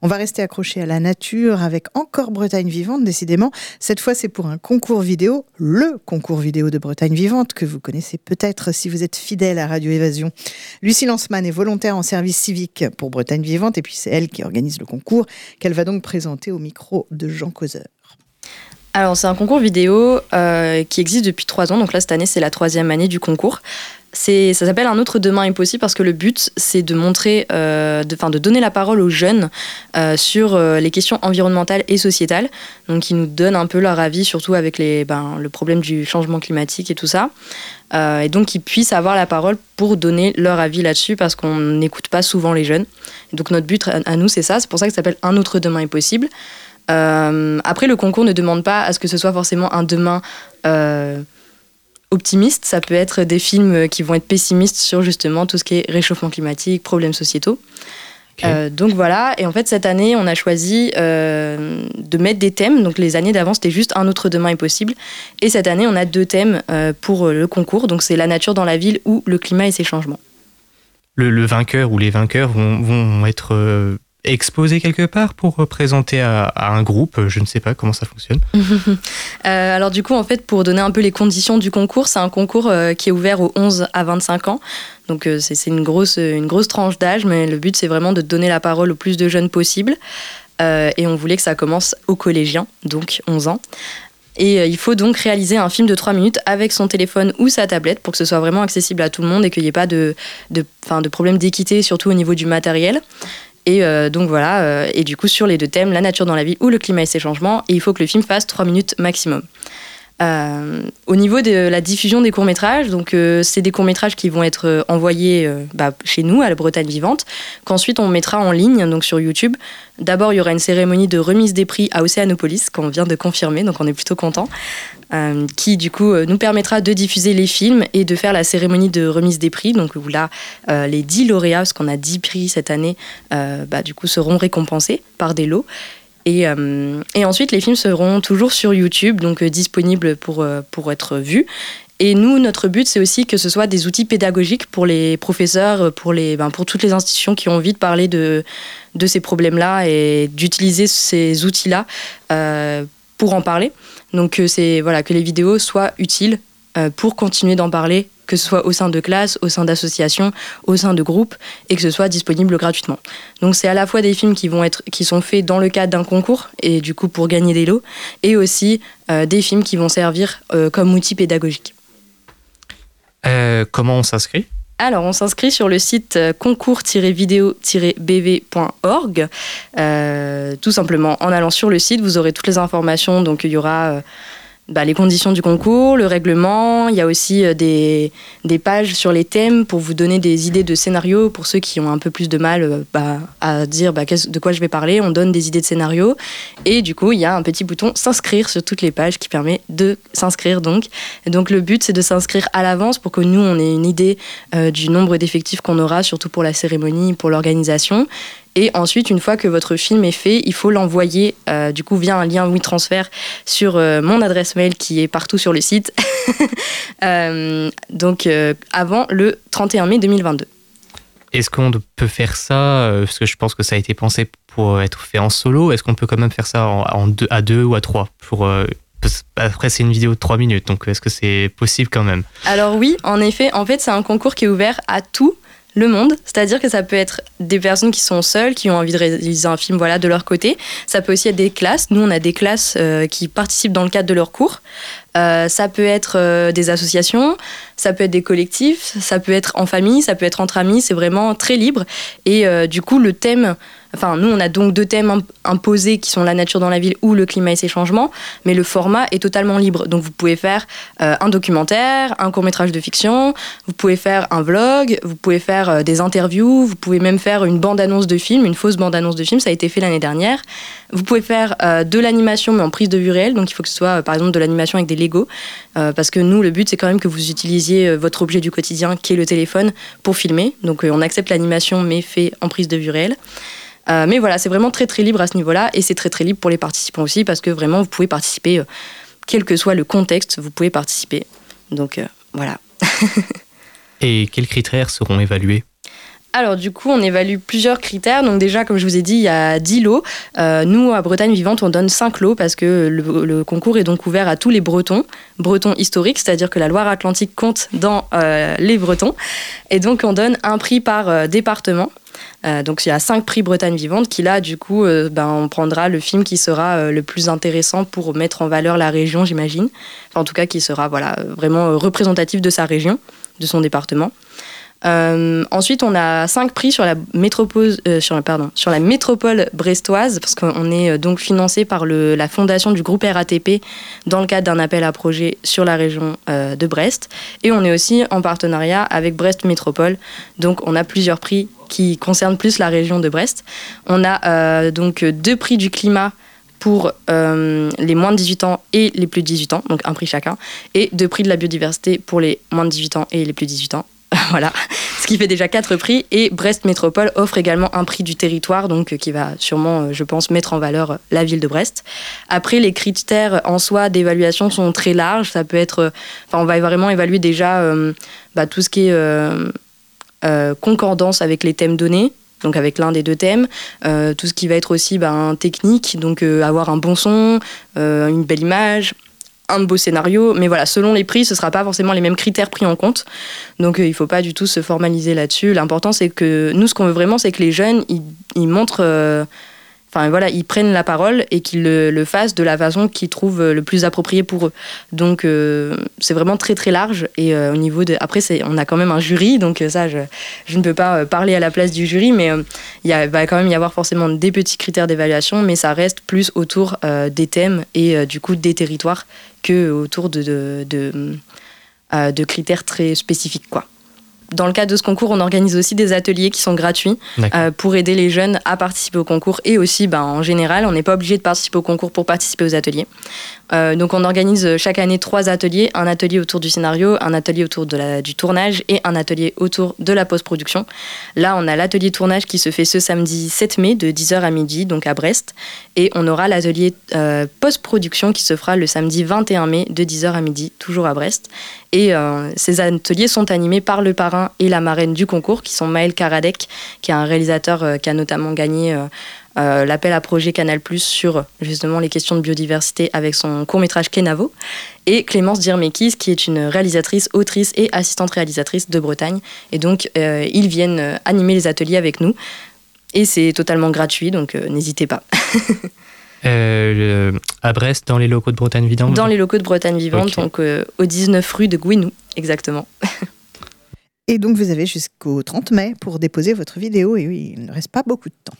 On va rester accroché à la nature avec encore Bretagne Vivante, décidément. Cette fois, c'est pour un concours vidéo, le concours vidéo de Bretagne Vivante, que vous connaissez peut-être si vous êtes fidèle à Radio Évasion. Lucie Lanceman est volontaire en service civique pour Bretagne Vivante, et puis c'est elle qui organise le concours, qu'elle va donc présenter au micro de Jean Causeur. Alors, c'est un concours vidéo qui existe depuis 3 ans, donc là, cette année, c'est la 3e année du concours. Ça s'appelle Un autre demain est possible parce que le but, c'est de montrer, de donner la parole aux jeunes sur les questions environnementales et sociétales. Donc, ils nous donnent un peu leur avis, surtout avec le problème du changement climatique et tout ça. Et donc, qu'ils puissent avoir la parole pour donner leur avis là-dessus parce qu'on n'écoute pas souvent les jeunes. Et donc, notre but à nous, c'est ça. C'est pour ça que ça s'appelle Un autre demain est possible. Après, le concours ne demande pas à ce que ce soit forcément un demain optimiste. Ça peut être des films qui vont être pessimistes sur justement tout ce qui est réchauffement climatique, problèmes sociétaux. Okay. Donc voilà, et en fait cette année on a choisi de mettre des thèmes. Donc les années d'avant c'était juste Un autre demain est possible, et cette année on a 2 thèmes pour le concours. Donc c'est la nature dans la ville ou le climat et ses changements. Le vainqueur ou les vainqueurs vont être exposé quelque part pour présenter à un groupe, je ne sais pas comment ça fonctionne. Alors du coup, en fait, pour donner un peu les conditions du concours, c'est un concours qui est ouvert aux 11 à 25 ans. Donc c'est une grosse tranche d'âge, mais le but c'est vraiment de donner la parole au plus de jeunes possible. Et on voulait que ça commence aux collégiens, donc 11 ans. Et il faut donc réaliser un film de 3 minutes avec son téléphone ou sa tablette pour que ce soit vraiment accessible à tout le monde et qu'il n'y ait pas de problème d'équité, surtout au niveau du matériel. Et donc voilà, et du coup sur les 2 thèmes, la nature dans la ville ou le climat et ses changements, et il faut que le film fasse 3 minutes maximum. Au niveau de la diffusion des courts-métrages, donc c'est des courts-métrages qui vont être envoyés chez nous, à la Bretagne Vivante, qu'ensuite on mettra en ligne, donc sur YouTube. D'abord, il y aura une cérémonie de remise des prix à Océanopolis, qu'on vient de confirmer, donc on est plutôt contents, qui du coup nous permettra de diffuser les films et de faire la cérémonie de remise des prix. Donc là, les 10 lauréats, parce qu'on a 10 prix cette année, du coup seront récompensés par des lots. Et ensuite, les films seront toujours sur YouTube, donc disponibles pour être vus. Et nous, notre but, c'est aussi que ce soit des outils pédagogiques pour les professeurs, pour toutes les institutions qui ont envie de parler de ces problèmes-là et d'utiliser ces outils-là pour en parler. Donc, que les vidéos soient utiles pour continuer d'en parler, que ce soit au sein de classes, au sein d'associations, au sein de groupes, et que ce soit disponible gratuitement. Donc c'est à la fois des films qui sont faits dans le cadre d'un concours, et du coup pour gagner des lots, et aussi des films qui vont servir comme outil pédagogique. Comment on s'inscrit ? Alors, on s'inscrit sur le site concours-video-bv.org. Tout simplement, en allant sur le site, vous aurez toutes les informations. Donc, il y aura les conditions du concours, le règlement. Il y a aussi des pages sur les thèmes pour vous donner des idées de scénarios. Pour ceux qui ont un peu plus de mal à dire de quoi je vais parler, on donne des idées de scénarios. Et du coup, il y a un petit bouton s'inscrire sur toutes les pages qui permet de s'inscrire. Donc le but, c'est de s'inscrire à l'avance pour que nous, on ait une idée du nombre d'effectifs qu'on aura, surtout pour la cérémonie, pour l'organisation. Et ensuite, une fois que votre film est fait, il faut l'envoyer via un lien WeTransfer sur mon adresse mail qui est partout sur le site. Avant le 31 mai 2022. Est-ce qu'on peut faire ça, parce que je pense que ça a été pensé pour être fait en solo, est-ce qu'on peut quand même faire ça à 2 ou à 3 après, c'est une vidéo de 3 minutes, donc est-ce que c'est possible quand même ? Alors oui, en effet, c'est un concours qui est ouvert à tout le monde, c'est-à-dire que ça peut être des personnes qui sont seules, qui ont envie de réaliser un film de leur côté. Ça peut aussi être des classes. Nous, on a des classes qui participent dans le cadre de leurs cours. Ça peut être des associations, ça peut être des collectifs, ça peut être en famille, ça peut être entre amis. C'est vraiment très libre. Et du coup, le thème... nous, on a donc 2 thèmes imposés qui sont la nature dans la ville ou le climat et ses changements, mais le format est totalement libre. Donc, vous pouvez faire un documentaire, un court-métrage de fiction, vous pouvez faire un vlog, vous pouvez faire des interviews, vous pouvez même faire une bande-annonce de film, une fausse bande-annonce de film, ça a été fait l'année dernière. Vous pouvez faire de l'animation, mais en prise de vue réelle, donc il faut que ce soit, par exemple, de l'animation avec des Lego, parce que nous, le but, c'est quand même que vous utilisiez votre objet du quotidien, qui est le téléphone, pour filmer. Donc, on accepte l'animation, mais fait en prise de vue réelle. Mais voilà, c'est vraiment très très libre à ce niveau-là, et c'est très très libre pour les participants aussi, parce que vraiment vous pouvez participer, quel que soit le contexte, vous pouvez participer. Donc voilà. Et quels critères seront évalués ? Alors du coup, on évalue plusieurs critères. Donc déjà, comme je vous ai dit, il y a 10 lots. Nous, à Bretagne Vivante, on donne 5 lots parce que le concours est donc ouvert à tous les Bretons historiques, c'est-à-dire que la Loire-Atlantique compte dans les Bretons. Et donc, on donne un prix par département. Donc il y a 5 prix Bretagne Vivante qui là du coup on prendra le film qui sera le plus intéressant pour mettre en valeur la région, j'imagine. Enfin, en tout cas qui sera vraiment représentatif de sa région, de son département. Ensuite, on a 5 prix sur la métropole brestoise, parce qu'on est donc financé par la fondation du groupe RATP dans le cadre d'un appel à projet sur la région de Brest. Et on est aussi en partenariat avec Brest Métropole. Donc, on a plusieurs prix qui concernent plus la région de Brest. On a donc 2 prix du climat pour les moins de 18 ans et les plus de 18 ans, donc un prix chacun, et 2 prix de la biodiversité pour les moins de 18 ans et les plus de 18 ans. Voilà, ce qui fait déjà 4 prix. Et Brest Métropole offre également un prix du territoire, donc qui va sûrement, je pense, mettre en valeur la ville de Brest. Après, les critères en soi d'évaluation sont très larges. Ça peut être, on va vraiment évaluer déjà tout ce qui est concordance avec les thèmes donnés, donc avec l'un des 2 thèmes, tout ce qui va être aussi technique, donc avoir un bon son, une belle image, un beau scénario, mais voilà, selon les prix, ce ne sera pas forcément les mêmes critères pris en compte. Donc il ne faut pas du tout se formaliser là-dessus. L'important, c'est que nous, ce qu'on veut vraiment, c'est que les jeunes, ils montrent... ils prennent la parole et qu'ils le fassent de la façon qu'ils trouvent le plus approprié pour eux. Donc, c'est vraiment très, très large. Et au niveau de... Après, on a quand même un jury, donc ça, je ne peux pas parler à la place du jury, mais il va quand même y avoir forcément des petits critères d'évaluation, mais ça reste plus autour des thèmes et du coup des territoires que autour de critères très spécifiques, quoi. Dans le cadre de ce concours, on organise aussi des ateliers qui sont gratuits pour aider les jeunes à participer au concours et aussi, en général, on n'est pas obligé de participer au concours pour participer aux ateliers. Donc on organise chaque année 3 ateliers, un atelier autour du scénario, un atelier autour du tournage et un atelier autour de la post-production. Là, on a l'atelier tournage qui se fait ce samedi 7 mai de 10h à midi, donc à Brest. Et on aura l'atelier post-production qui se fera le samedi 21 mai de 10h à midi, toujours à Brest. Et ces ateliers sont animés par le parrain et la marraine du concours, qui sont Maël Karadec, qui est un réalisateur qui a notamment gagné l'appel à projet Canal+ sur justement les questions de biodiversité avec son court-métrage Kenavo, et Clémence Dirmekis, qui est une réalisatrice, autrice et assistante réalisatrice de Bretagne. Et donc, ils viennent animer les ateliers avec nous. Et c'est totalement gratuit, donc n'hésitez pas. À Brest, dans les locaux de Bretagne Vivante. Dans les locaux de Bretagne Vivante, okay. Donc au 19 rue de Gouinou, exactement. Et donc vous avez jusqu'au 30 mai pour déposer votre vidéo, et oui, il ne reste pas beaucoup de temps.